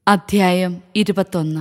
അധ്യായം 21.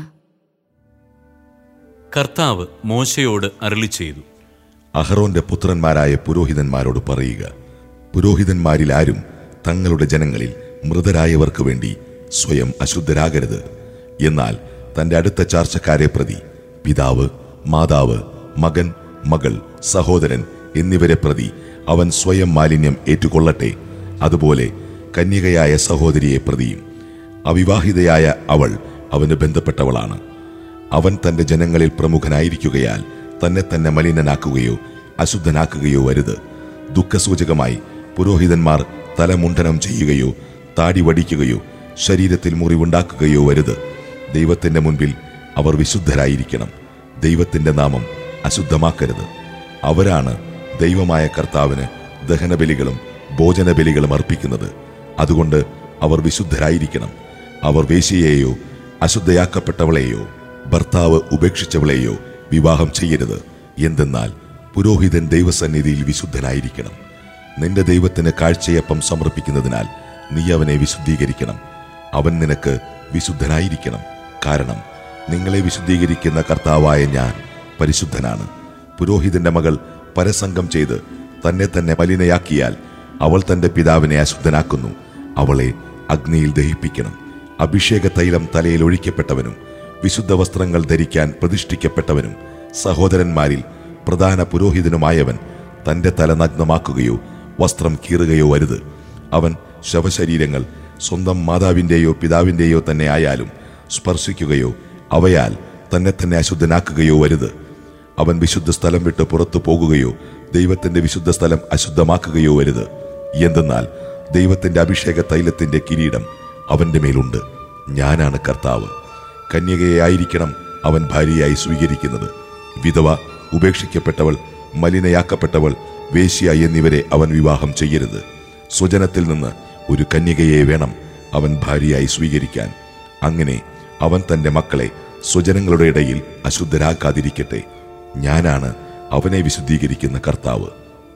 കർത്താവ് മോശയോട് അരുളിച്ചെയ്തു, അഹറോന്റെ പുത്രന്മാരായ പുരോഹിതന്മാരോട് പറയുക, പുരോഹിതന്മാരിൽ ആരും തങ്ങളുടെ ജനങ്ങളിൽ മൃതരായവർക്ക് വേണ്ടി സ്വയം അശുദ്ധരാകരുത്. എന്നാൽ തന്റെ അടുത്ത ചാർച്ചക്കാരെ പ്രതി പിതാവ്, മാതാവ്, മകൻ, മകൾ, സഹോദരൻ എന്നിവരെ പ്രതി അവൻ സ്വയം മാലിന്യം ഏറ്റുകൊള്ളട്ടെ. അതുപോലെ കന്യകയായ സഹോദരിയെ പ്രതിയും. അവിവാഹിതയായ അവൾ അവന് ബന്ധപ്പെട്ടവളാണ്. അവൻ തന്റെ ജനങ്ങളിൽ പ്രമുഖനായിരിക്കുകയാൽ തന്നെ തന്നെ മലിനനാക്കുകയോ അശുദ്ധനാക്കുകയോ വരുത്. ദുഃഖസൂചകമായി പുരോഹിതന്മാർ തലമുണ്ഡനം ചെയ്യുകയോ താടി വടിക്കുകയോ ശരീരത്തിൽ മുറിവുണ്ടാക്കുകയോ വരുത്. ദൈവത്തിന്റെ മുൻപിൽ അവർ വിശുദ്ധരായിരിക്കണം. ദൈവത്തിന്റെ നാമം അശുദ്ധമാക്കരുത്. അവരാണ് ദൈവമായ കർത്താവിന് ദഹനബലികളും ഭോജനബലികളും അർപ്പിക്കുന്നത്. അതുകൊണ്ട് അവർ വിശുദ്ധരായിരിക്കണം. അവർ വേശ്യയെയോ അശുദ്ധയാക്കപ്പെട്ടവളെയോ ഭർത്താവ് ഉപേക്ഷിച്ചവളെയോ വിവാഹം ചെയ്യരുത്. എന്തെന്നാൽ പുരോഹിതൻ ദൈവസന്നിധിയിൽ വിശുദ്ധനായിരിക്കണം. നിന്റെ ദൈവത്തിന് കാഴ്ചയപ്പം സമർപ്പിക്കുന്നതിനാൽ നീ അവനെ വിശുദ്ധീകരിക്കണം. അവൻ നിനക്ക് വിശുദ്ധനായിരിക്കണം. കാരണം നിങ്ങളെ വിശുദ്ധീകരിക്കുന്ന കർത്താവായ ഞാൻ പരിശുദ്ധനാണ്. പുരോഹിതന്റെ മകൾ പരസംഗം ചെയ്ത് തന്നെ തന്നെ മലിനയാക്കിയാൽ അവൾ തന്റെ പിതാവിനെ അശുദ്ധനാക്കുന്നു. അവളെ അഗ്നിയിൽ ദഹിപ്പിക്കണം. അഭിഷേക തൈലം തലയിൽ ഒഴിക്കപ്പെട്ടവനും വിശുദ്ധ വസ്ത്രങ്ങൾ ധരിക്കാൻ പ്രതിഷ്ഠിക്കപ്പെട്ടവനും സഹോദരന്മാരിൽ പ്രധാന പുരോഹിതനുമായവൻ തന്റെ തല നഗ്നമാക്കുകയോ വസ്ത്രം കീറുകയോ വരുത്. അവൻ ശവശരീരങ്ങൾ സ്വന്തം മാതാവിൻ്റെയോ പിതാവിൻ്റെയോ തന്നെ ആയാലും സ്പർശിക്കുകയോ അവയാൽ തന്നെ തന്നെ അശുദ്ധനാക്കുകയോ വരുത്. അവൻ വിശുദ്ധ സ്ഥലം വിട്ട് പുറത്തു പോകുകയോ ദൈവത്തിന്റെ വിശുദ്ധ സ്ഥലം അശുദ്ധമാക്കുകയോ വരുത്. എന്തെന്നാൽ ദൈവത്തിന്റെ അഭിഷേക തൈലത്തിന്റെ കിരീടം അവന്റെ മേലുണ്ട്. ഞാനാണ് കർത്താവ്. കന്യകയായിരിക്കണം അവൻ ഭാര്യയായി സ്വീകരിക്കുന്നത്. വിധവ, ഉപേക്ഷിക്കപ്പെട്ടവൾ, മലിനയാക്കപ്പെട്ടവൾ, വേശ്യ എന്നിവരെ അവൻ വിവാഹം ചെയ്യരുത്. സ്വജനത്തിൽ നിന്ന് ഒരു കന്യകയെ വേണം അവൻ ഭാര്യയായി സ്വീകരിക്കാൻ. അങ്ങനെ അവൻ തന്റെ മക്കളെ സ്വജനങ്ങളുടെ ഇടയിൽ അശുദ്ധരാക്കാതിരിക്കട്ടെ. ഞാനാണ് അവനെ വിശുദ്ധീകരിക്കുന്ന കർത്താവ്.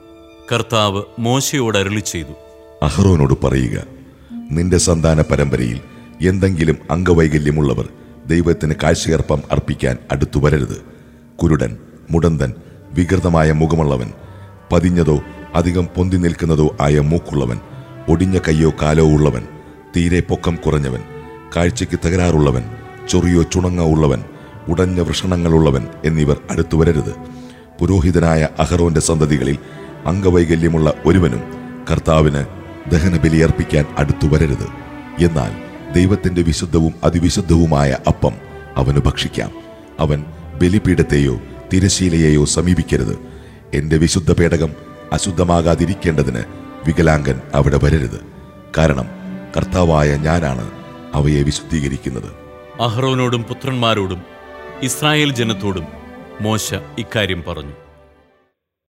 കർത്താവ് മോശയോട് അരുളിച്ചെയ്തു, അഹറോനോട് പറയുക, നിന്റെ സന്താന പരമ്പരയിൽ എന്തെങ്കിലും അംഗവൈകല്യമുള്ളവർ ദൈവത്തിന് കാഴ്ചയർപ്പം അർപ്പിക്കാൻ അടുത്തു വരരുത്. കുരുടൻ, മുടന്തൻ, വികൃതമായ മുഖമുള്ളവൻ, പതിഞ്ഞതോ അധികം പൊന്തി നിൽക്കുന്നതോ ആയ മൂക്കുള്ളവൻ, ഒടിഞ്ഞ കയ്യോ കാലോ ഉള്ളവൻ, തീരെ പൊക്കം കുറഞ്ഞവൻ, കാഴ്ചയ്ക്ക് തകരാറുള്ളവൻ, ചൊറിയോ ചുണങ്ങോ ഉള്ളവൻ, ഉടഞ്ഞ വൃഷണങ്ങളുള്ളവൻ എന്നിവർ അടുത്തു വരരുത്. പുരോഹിതനായ അഹറോന്റെ സന്തതികളിൽ അംഗവൈകല്യമുള്ള ഒരുവനും കർത്താവിന് ദഹനബലി അർപ്പിക്കാൻ അടുത്തു വരരുത്. എന്നാൽ ദൈവത്തിന്റെ വിശുദ്ധവും അതിവിശുദ്ധവുമായ അപ്പം അവന് ഭക്ഷിക്കാം. അവൻ ബലിപീഠത്തെയോ തിരശീലയെയോ സമീപിക്കരുത്. എന്റെ വിശുദ്ധ പേടകം അശുദ്ധമാകാതിരിക്കേണ്ടതിന് വികലാംഗൻ അവിടെ വരരുത്. കാരണം കർത്താവായ ഞാനാണ് അവയെ വിശുദ്ധീകരിക്കുന്നത്. അഹ്റോനോടും പുത്രന്മാരോടും ഇസ്രായേൽ ജനത്തോടും മോശ ഇക്കാര്യം പറഞ്ഞു.